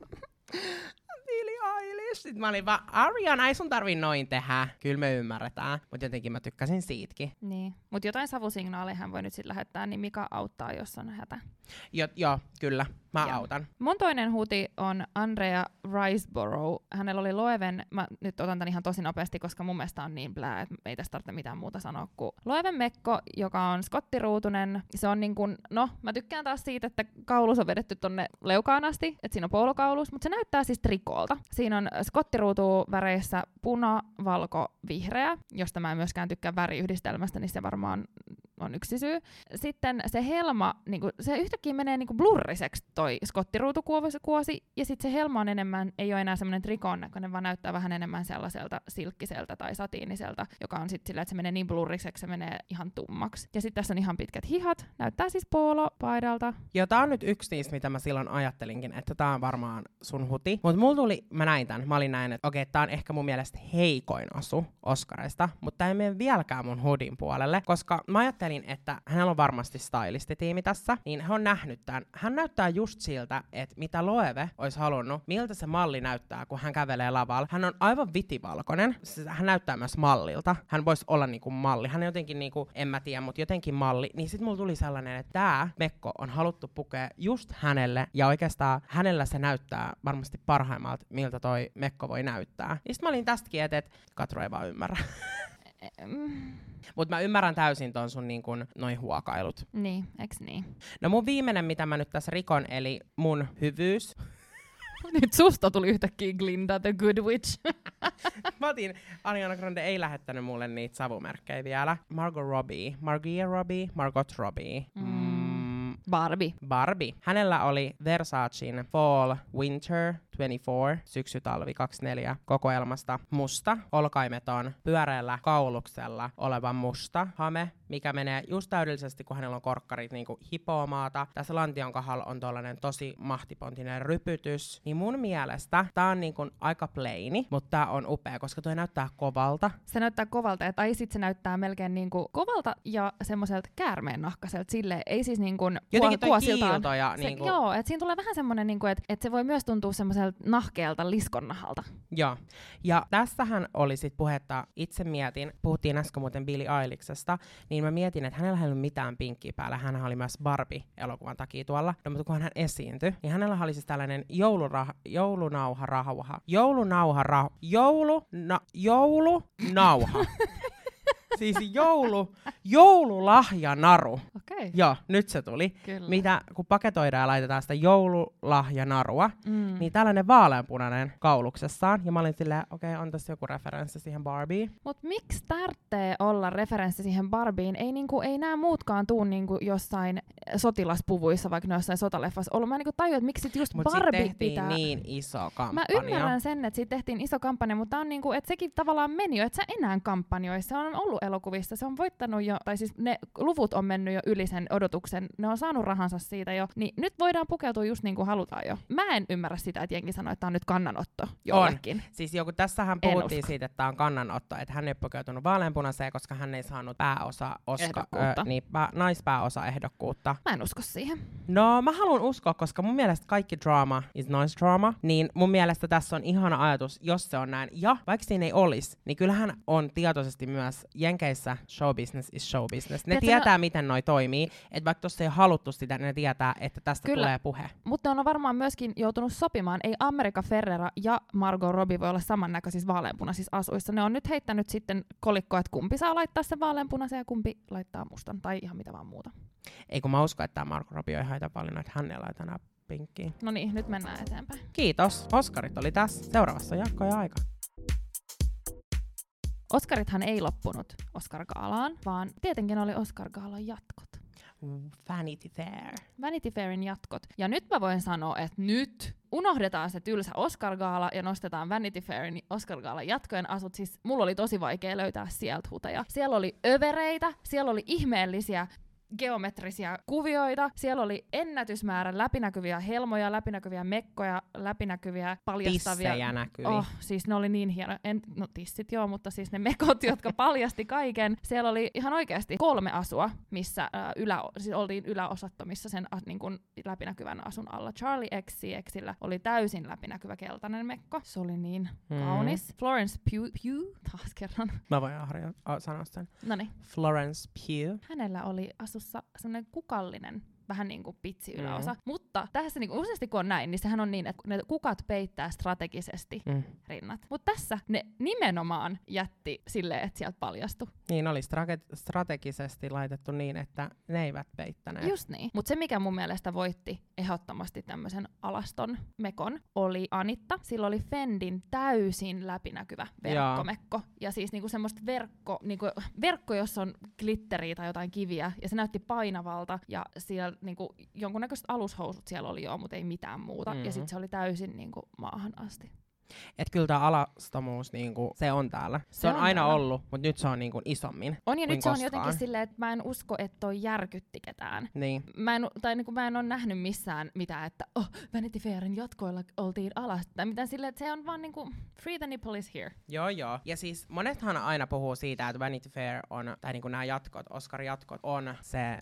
Billie Eilish. Sitten mä olin vaan, Ariana, ei sun tarvii noin tehdä. Kyllä me ymmärretään. Mutta jotenkin mä tykkäsin siitäkin. Niin, mutta jotain savusignaaleja hän voi nyt sit lähettää, niin mikä auttaa, jos on hätä. Jo, joo, kyllä. Mä Joo. autan. Mun toinen huti on Andrea Riseborough. Hänellä oli Loewen, mä nyt otan tän ihan tosi nopeasti, koska mun mielestä on niin blää, että ei tästä tarvitse mitään muuta sanoa kuin Loewen mekko, joka on skottiruutunen. Se on niin kuin, no mä tykkään taas siitä, että kaulus on vedetty tonne leukaan asti, että siinä on poolokaulus, mutta se näyttää siis trikoolta. Siinä on skottiruutu väreissä puna, valko, vihreä, josta mä en myöskään tykkää väriyhdistelmästä, niin se varmaan on yksi syy. Sitten se helma, niin kuin, se yhtäkkiä menee niin kuin blurriseksi toi skottiruutukuosi, ja sitten se helma on enemmän, ei ole enää semmoinen trikoon näköinen, vaan näyttää vähän enemmän sellaiselta silkkiseltä tai satiiniselta, joka on sitten sillä, että se menee niin blurriseksi, se menee ihan tummaksi. Ja sitten tässä on ihan pitkät hihat, näyttää siis poolopaidalta. Joo, tää on nyt yksi niistä, mitä mä silloin ajattelinkin, että tää on varmaan sun huti. Mut mulla tuli, mä näin tän, mä olin näin, että okei, tää on ehkä mun mielestä heikoin asu Oscarista, mutta tää ei mene vieläkään mun hudin puolelle, koska mä ajattelin, että hänellä on varmasti stylistitiimi tässä, niin hän on nähnyt tämän. Hän näyttää just siltä, että mitä Loewe olisi halunnut, miltä se malli näyttää, kun hän kävelee lavalla. Hän on aivan vitivalkoinen. Hän näyttää myös mallilta. Hän voisi olla niinku malli. Hän on jotenkin, niinku, en mä tiedä, mutta jotenkin malli. Niin sit mulla tuli sellainen, että tää mekko on haluttu pukea just hänelle, ja oikeastaan hänellä se näyttää varmasti parhaimmalta, miltä toi mekko voi näyttää. Niin sit mä olin tästäkin, että et, Katru ei vaan ymmärrä. Mut mä ymmärrän täysin ton sun niin kun, noin huokailut. Niin, eks niin? No mun viimeinen, mitä mä nyt tässä rikon, eli mun hyvyys. Nyt susta tuli yhtäkkiä Glinda the Good Witch. Mä otin, Ariana Grande ei lähettänyt mulle niitä savumerkkejä vielä. Margot Robbie, Margia Robbie, Margot Robbie. Mm. Barbie. Barbie. Hänellä oli Versacen Fall Winter kaksikymmentäneljä, syksy-talvi kaksikymmentäneljä kokoelmasta musta, olkaimeton, pyöreällä kauluksella oleva musta hame, mikä menee just täydellisesti, kun hänellä on korkkarit niin kuin hipoomaata. Tässä lantion kohdalla on tollanen tosi mahtipontinen rypytys. Niin mun mielestä tää on niin kuin aika plaini, mutta tää on upea, koska toi näyttää kovalta. Se näyttää kovalta, ja tai sit se näyttää melkein niin kuin kovalta ja semmoiselta käärmeen nahkaselta silleen, ei siis niin kuin jotenkin toi kuosiltaan. kiilto ja se, niin kuin... Joo, että siinä tulee vähän semmonen, niin kuin, että, että se voi myös tuntua semmoiselta nahkeelta liskonnahalta. Joo. Ja tässähän oli sit puhetta, itse mietin, puhuttiin äsken muuten Billie Eilishista, niin mä mietin, että hänellä ei ollut mitään pinkkiä päällä. Hän oli myös Barbie-elokuvan takia tuolla. No, mutta kun hän esiintyi, niin hänellä oli siis tällainen joulurah- joulunauharauha. Joulunauharauha. Joulu... Na, joulunauha. Siis joulu, joululahjanaru. Okei. Joo, nyt se tuli. Kyllä. Mitä, kun paketoidaan ja laitetaan sitä joululahjanarua, Mm. niin tällainen vaaleanpunainen kauluksessaan. Ja mä olin silleen, okei, okay, on tässä joku referenssi siihen Barbieen. Mut miksi tarvitsee olla referenssi siihen Barbieen? Ei, niinku, ei nämä muutkaan tuu niinku jossain sotilaspuvuissa, vaikka ne jossain sotaleffassa ollut. Mä en niinku tajua, että miksi sit just Mut Barbie sit tehtiin pitää... niin iso kampanja. Mä ymmärrän sen, että siitä tehtiin iso kampanja, mutta on niinku, että sekin tavallaan meni jo, että sä enää kampanjoissa. Se on ollut elokuvista, se on voittanut jo, tai siis ne luvut on mennyt jo yli sen odotuksen, ne on saanut rahansa siitä jo, niin nyt voidaan pukeutua just niin kuin halutaan jo. Mä en ymmärrä sitä, että jengi sanoo, että tää on nyt kannanotto jollekin. On. Siis joku, tässähän puhuttiin siitä, että tää on kannanotto, että hän ei pukeutunut vaaleanpunaiseen, koska hän ei saanut pääosa oska, ö, niin, pää, naispääosa ehdokkuutta. Mä en usko siihen. No mä haluan uskoa, koska mun mielestä kaikki drama is nice drama, niin mun mielestä tässä on ihana ajatus, jos se on näin. Ja vaikka siinä ei olisi, niin kyllähän on tietoisesti myös Jenkeissä show business is show business. Ne Tiedätkö, tietää, no... miten noi toimii. Että vaikka tuossa ei haluttu sitä, ne tietää, että tästä Kyllä. tulee puhe. Mutta on varmaan myöskin joutunut sopimaan. Ei America Ferrera ja Margot Robbie voi olla samannäköisissä vaaleanpunaisissa asuissa. Ne on nyt heittänyt sitten kolikkoa, että kumpi saa laittaa sen vaaleanpunaisen ja kumpi laittaa mustan. Tai ihan mitä vaan muuta. Ei kun mä uskon, että tämä Margot Robbie on ihan valinnan, että hän ei laita enää pinkkiin. No niin, nyt mennään eteenpäin. Kiitos. Oskarit oli tässä. Seuraavassa on Jakko ja Aika. Oscarithan ei loppunut Oscar-gaalaan, vaan tietenkin oli Oscar-gaalan jatkot. Vanity Fair. Vanity Fairin jatkot. Ja nyt mä voin sanoa, että nyt unohdetaan se tylsä Oscar-gaala ja nostetaan Vanity Fairin Oscar-gaalan jatkojen asut. Siis mulla oli tosi vaikea löytää sieltä huteja. Siellä oli övereitä, siellä oli ihmeellisiä geometrisia kuvioita. Siellä oli ennätysmäärä läpinäkyviä helmoja, läpinäkyviä mekkoja, läpinäkyviä paljastavia. Tissejä näkyi. Oh, siis ne oli niin hieno. En, no tissit joo, mutta siis ne mekot, jotka paljasti kaiken. Siellä oli ihan oikeasti kolme asua, missä äh, ylä, siis oltiin yläosattomissa sen äh, niin kuin läpinäkyvän asun alla. Charlie X C Xillä oli täysin läpinäkyvä keltainen mekko. Se oli niin mm. kaunis. Florence Pugh, Pugh, taas kerran. Mä voin harjo- sanoa sen. Noniin. Florence Pugh. Hänellä oli asu semmoinen kukallinen, vähän niin kuin pitsi yläosa. Mm. Mutta tässä niin kuin, useasti kun on näin, niin sehän on niin, että ne kukat peittää strategisesti mm. rinnat. Mutta tässä ne nimenomaan jätti silleen, että sieltä paljastui. Niin, oli strate- strategisesti laitettu niin, että ne eivät peittäneet. Just niin. Mutta se, mikä mun mielestä voitti ehdottomasti tämmöisen alaston mekon, oli Anitta. Sillä oli Fendin täysin läpinäkyvä verkkomekko. Jaa. Ja siis niinku semmoista verkko, niinku, verkko, jossa on glitteriä tai jotain kiviä. Ja se näytti painavalta. Ja siellä niinku, jonkunnäköiset alushousut siellä oli jo, mutta ei mitään muuta. Mm-hmm. Ja sitten se oli täysin niinku, maahan asti. Että kyllä tämä alastomuus, niinku, se on täällä. Se, se on, on aina täällä. ollut, mutta nyt se on niinku isommin. On ja nyt koskaan. Se on jotenkin silleen, että mä en usko, että toi järkytti ketään. Niin. Mä en, tai niinku, mä en ole nähnyt missään mitään, että oh, Vanity Fairin jatkoilla oltiin alas. Tai mitään silleen, että se on vaan niinku, free the nipple is here. Joo joo. Ja siis monethan aina puhuu siitä, että Vanity Fair on, tai niinku nämä jatkot, Oscar-jatkot, on se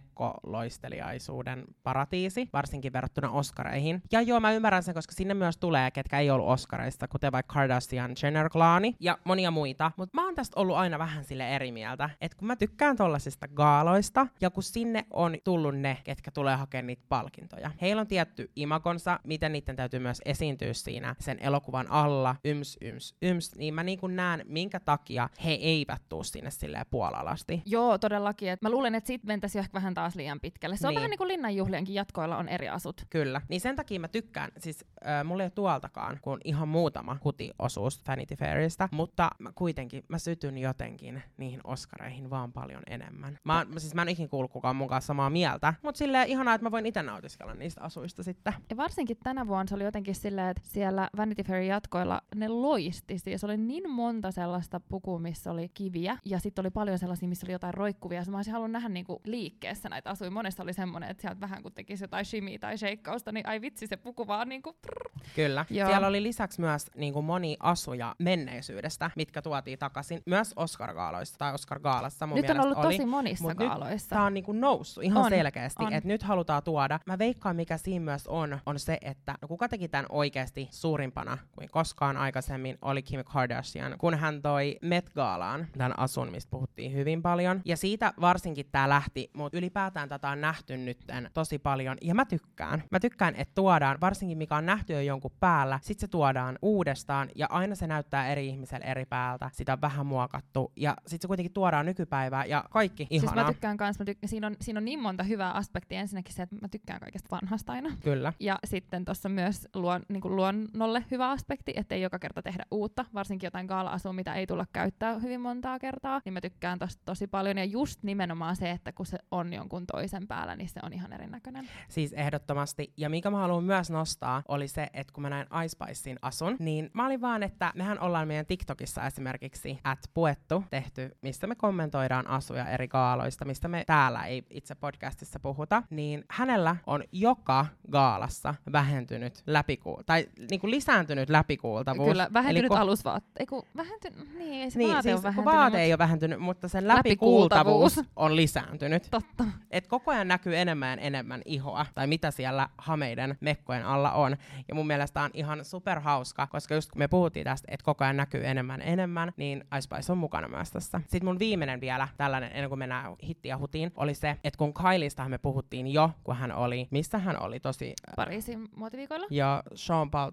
mekkoloisteliaisuuden paratiisi, varsinkin verrattuna Oscareihin. Ja joo, mä ymmärrän sen, koska sinne myös tulee, ketkä ei ollut Oscar kuten vaikka Kardashian Jenner-klaani ja monia muita. Mutta mä oon tästä ollut aina vähän sille eri mieltä, että kun mä tykkään tollasista gaaloista, ja kun sinne on tullut ne, ketkä tulee hakemaan niitä palkintoja. Heillä on tietty imagonsa, miten niiden täytyy myös esiintyä siinä sen elokuvan alla, yms, yms, yms, niin mä niin kuin näen, minkä takia he eivät tuu sinne silleen puolalasti. Joo, todellakin. Et mä luulen, että siitä mentäisi ehkä vähän taas liian pitkälle. Se on niin. Vähän niin kuin Linnanjuhlienkin jatkoilla on eri asut. Kyllä. Niin sen takia mä tykkään, siis äh, mulla ei ole tuoltakaan, kun ihan muutama hutiosuus Vanity Fairista, mutta mä kuitenkin mä sytyn jotenkin niihin Oscareihin vaan paljon enemmän. Mä, mä, siis mä en ikin kuullut kukaan mun kanssa samaa mieltä, mutta silleen ihanaa, että mä voin itse nautiskella niistä asuista sitten. Ja varsinkin tänä vuonna se oli jotenkin silleen, että siellä Vanity Fairin jatkoilla ne loisti. Siis oli niin monta sellaista pukua, missä oli kiviä, ja sitten oli paljon sellaisia, missä oli jotain roikkuvia. Mä olisin halunnut nähdä niinku liikkeessä näitä asuja. Monesta oli semmoinen, että sieltä vähän kun tekisi jotain shimia tai sheikkausta, niin ai vitsi, se puku vaan niinku prrr. Kyllä. Joo. Siellä oli lisäksi myös niin kuin moni asuja menneisyydestä, mitkä tuotiin takaisin myös Oscar-gaaloissa tai Oscar-gaalassa. Mun nyt on ollut oli, tosi monissa gaaloissa. Tämä on niin kuin noussut ihan on, selkeästi, että nyt halutaan tuoda. Mä veikkaan, mikä siinä myös on, on se, että no kuka teki tämän oikeasti suurimpana kuin koskaan aikaisemmin, oli Kim Kardashian, kun hän toi Met-gaalaan tämän asun, mistä puhuttiin hyvin paljon. Ja siitä varsinkin tämä lähti, mutta ylipäätään tätä on nähty nyt tosi paljon, ja mä tykkään. Mä tykkään, että tuodaan, varsinkin mikä on nähty jo jonkun päällä, sit se tuodaan uudestaan, ja aina se näyttää eri ihmiselle eri päältä, sitä on vähän muokattu, ja sit se kuitenkin tuodaan nykypäivää, ja kaikki ihanaa. Siis mä tykkään kans, mä tykkään, siinä, on, siinä on niin monta hyvää aspektia, ensinnäkin se, että mä tykkään kaikesta vanhasta aina. Kyllä. Ja sitten tossa myös luon, niin kuin luonnolle hyvä aspekti, ettei joka kerta tehdä uutta, varsinkin jotain gaala-asua, mitä ei tulla käyttää hyvin montaa kertaa, niin mä tykkään tosta tosi paljon, ja just nimenomaan se, että kun se on jonkun toisen päällä, niin se on ihan erinäköinen. Siis ehdottomasti, ja mikä mä haluan myös nostaa, oli se, että kun mä näin Ice Spicein asun, niin mä olin vaan, että mehän ollaan meidän TikTokissa esimerkiksi at puettu tehty, mistä me kommentoidaan asuja eri gaaloista, mistä me täällä ei itse podcastissa puhuta, niin hänellä on joka gaalassa vähentynyt läpikuul- tai niinku lisääntynyt läpikuultavuus. Kyllä, vähentynyt ko- alusvaat. Eiku, vähentynyt, niin ei se niin, vaate siis ole vähentynyt. vaate mutta ei ole vähentynyt, mutta sen läpikuultavuus, läpikuultavuus on lisääntynyt. Totta. Et koko ajan näkyy enemmän enemmän ihoa, tai mitä siellä hameiden mekkojen alla on. Ja mun mielestä on ihan superhauska, koska just kun me puhuttiin tästä, että koko ajan näkyy enemmän enemmän, niin Ice Spice on mukana myös tässä. Sitten mun viimeinen vielä, tällainen, ennen kuin mennään hittiä hutiin, oli se, että kun Kyliestahan me puhuttiin jo, kun hän oli, missä hän oli tosi... Pariisin muotiviikoilla. Ja Jean Paul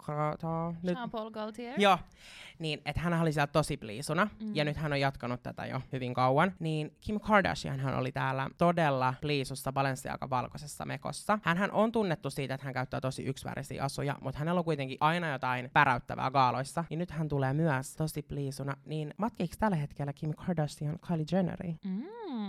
Jean Paul Gaultier. Joo, niin että hän oli siellä tosi pliisuna, mm. ja nyt hän on jatkanut tätä jo hyvin kauan, niin Kim Kardashian hän oli täällä todella pliisussa Balenciagan valkoisessa mekossa. Hänhän on tunnettu siitä, että hän käyttää tosi yksivärisiä asuja, mutta hänellä on kuitenkin aina jotain päräyttävää gaaloissa, niin nyt hän tulee myös tosi pliisuna. Niin matkiiko tällä hetkellä Kim Kardashian Kylie Jenneriin? Mm.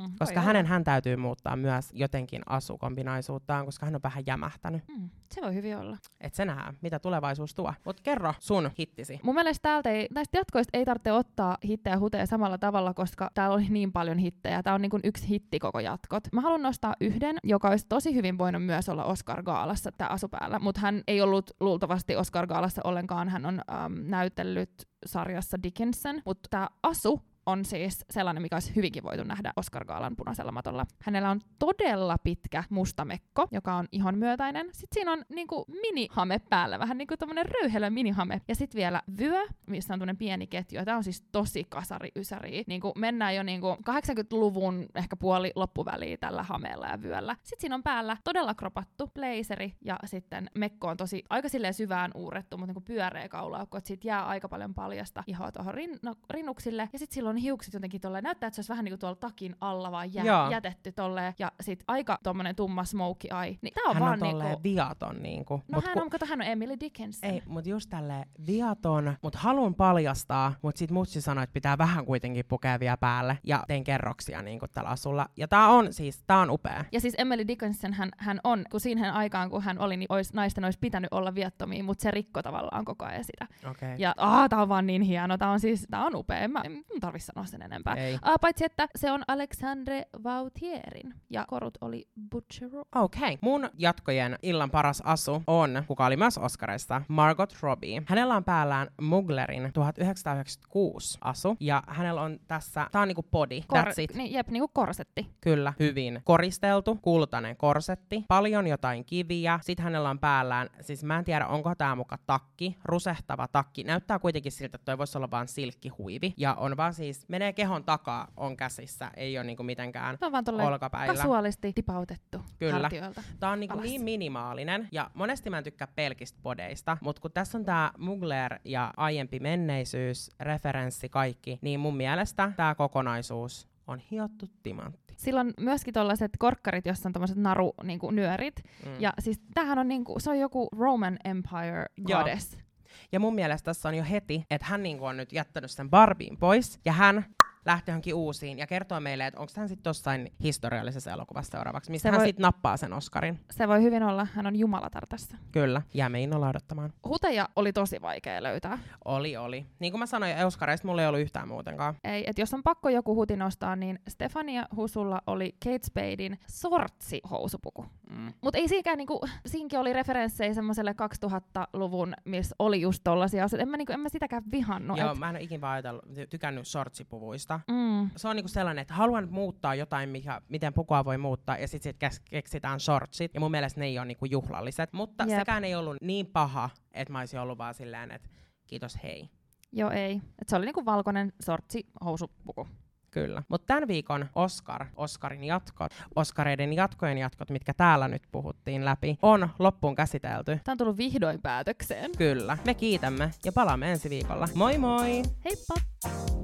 koska hänen hän täytyy muuttaa myös jotenkin asukombinaisuuttaan, koska hän on vähän jämähtänyt. Mm, se voi hyvin olla. Et se nähdään, mitä tulevaisuus tuo. Mut kerro sun hittisi. Mun mielestä täältä ei, näistä jatkoista ei tarvitse ottaa hittejä huteja samalla tavalla, koska täällä oli niin paljon hittejä. Tää on niin kuin yksi hitti koko jatkot. Mä haluan nostaa yhden, joka olisi tosi hyvin voinut myös olla Oscar-gaalassa, tää asu päällä. Mutta hän ei ollut luultavasti Oscar-gaalassa ollenkaan. Hän on ähm, näytellyt sarjassa Dickinson. Mutta tää asu on siis sellainen, mikä olisi hyvinkin voitu nähdä Oscar-gaalan punaisella matolla. Hänellä on todella pitkä musta mekko, joka on ihon myötäinen. Sitten siinä on niinku minihame päällä, vähän niinku tommonen röyhelö minihame. Ja sitten vielä vyö, missä on tommonen pieni ketju. Tämä on siis tosi kasari ysäri. Niinku mennään jo niinku kahdeksankymmentäluvun ehkä puoli loppuväliä tällä hameella ja vyöllä. Sitten siinä on päällä todella kropattu blazeri ja sitten mekko on tosi aika silleen syvään uurrettu, mutta niinku pyöreä kaulaukko, että siitä jää aika paljon paljasta ihoa tuohon rin- rinnuksille. Ja sitten silloin hiukset jotenkin tolleen, näyttää, että se olisi vähän niinku tuolla takin alla vaan jää, jätetty tolleen, ja sit aika tommonen tumma smokey eye. Niin tää on hän vaan on tolleen niinku viaton niinku. No mut hän ku... on, kato, hän on Emily Dickinson. Ei, mut just tälleen viaton, mut haluan paljastaa, mut sit mutsi sanoi, että pitää vähän kuitenkin pukea vielä päälle, ja tein kerroksia niinku tällä asulla. Ja tää on siis, tää on upea. Ja siis Emily Dickinson hän, hän on, kun siihen aikaan kun hän oli, niin ois, naisten olisi pitänyt olla viattomia, mut se rikko tavallaan koko ajan sitä. Okay. Ja aah, tää on vaan niin hieno, tää on siis, tää on upea, en mä en tarvi sanoa sen enempää. Ei. Uh, paitsi, että se on Alexandre Vautierin ja korut oli Butchero. Okei. Okay. Mun jatkojen illan paras asu on, kuka oli myös Oscarissa, Margot Robbie. Hänellä on päällään Muglerin tuhatyhdeksänsataayhdeksänkymmentäkuusi asu, ja hänellä on tässä, tää on niinku body, Kor- that's it. Niin, jep, niinku korsetti. Kyllä, hyvin koristeltu, kultainen korsetti, paljon jotain kiviä. Sitten hänellä on päällään, siis mä en tiedä, onko tää muka takki, rusehtava takki. Näyttää kuitenkin siltä, että toi voisi olla vaan silkkihuivi. Ja on vaan siis, menee kehon takaa, on käsissä, ei ole niinku mitenkään Se on vaan tolleen olkapäillä. kasuaalisti tipautettu Kyllä. hartioilta. Tää on niinku niin minimaalinen, ja monesti mä en tykkää pelkistä podeista, mutta kun tässä on tää Mugler ja aiempi menneisyys, referenssi, kaikki, niin mun mielestä tää kokonaisuus on hiottu timantti. Sillä on myöskin tollaiset korkkarit, jossa on tommoset naru niinku, nyörit. Mm. Ja siis tämähän on niinku, se on joku Roman Empire goddess. Joo. Ja mun mielestä tässä on jo heti, että hän niinku on nyt jättänyt sen Barbien pois, ja hän lähtee johonkin uusiin ja kertoo meille, että onko hän sitten jossain historiallisessa elokuvassa seuraavaksi, mistä se hän voi... sitten nappaa sen Oscarin. Se voi hyvin olla, hän on jumalatar tässä. Kyllä, jäämme innolla odottamaan. Huteja oli tosi vaikea löytää. Oli, oli. Niin kuin mä sanoin, Oscareista mulla ei ollut yhtään muutenkaan. Ei, että jos on pakko joku huti nostaa, niin Stefania Husulla oli Kate Spaden sortsi-housupuku. Mm. Mutta ei siinäkään, niinku, siinäkin oli referenssejä semmoiselle kaksituhattaluvun, missä oli just tollasia asioita. En mä, niinku, en mä sitäkään vihannut. Joo, et... mä en ole ikin vaan ajatellut, tykännyt sortsipuvuista. Mm. Se on niinku sellainen, että haluan muuttaa jotain, mikä, miten pukua voi muuttaa, ja sitten sit keksitään shortsit. Ja mun mielestä ne ei ole niinku juhlalliset. Mutta Jep. sekään ei ollut niin paha, että mä olisin ollut vaan silleen, että kiitos hei. Joo, ei. Et se oli niinku valkoinen sortsi housupuku. Kyllä. Mutta tämän viikon Oscar, Oscarin jatkot, Oscareiden jatkojen jatkot, mitkä täällä nyt puhuttiin läpi, on loppuun käsitelty. Tämä on tullut vihdoin päätökseen. Kyllä. Me kiitämme ja palaamme ensi viikolla. Moi moi! Heippa!